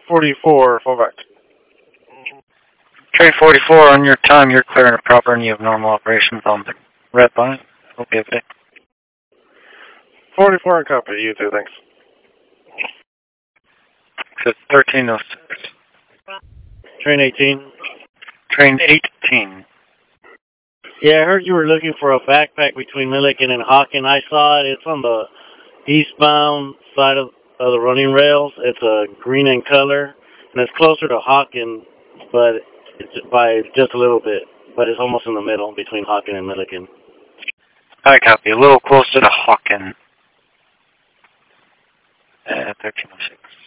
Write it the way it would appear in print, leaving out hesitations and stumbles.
44, fall back. Train 44, on your time, you're clear and proper, and you have normal operations on the red line. Okay. 44 and copy, you too, thanks. So 1306. Train 18. Train 18. Yeah, I heard you were looking for a backpack between Milliken and Hawken. I saw it. It's on the eastbound side of the running rails. It's green in color, and it's closer to Hawken, but it's by just a little bit. But it's almost in the middle between Hawken and Milliken. I copy. A little closer to Hawken. 1306.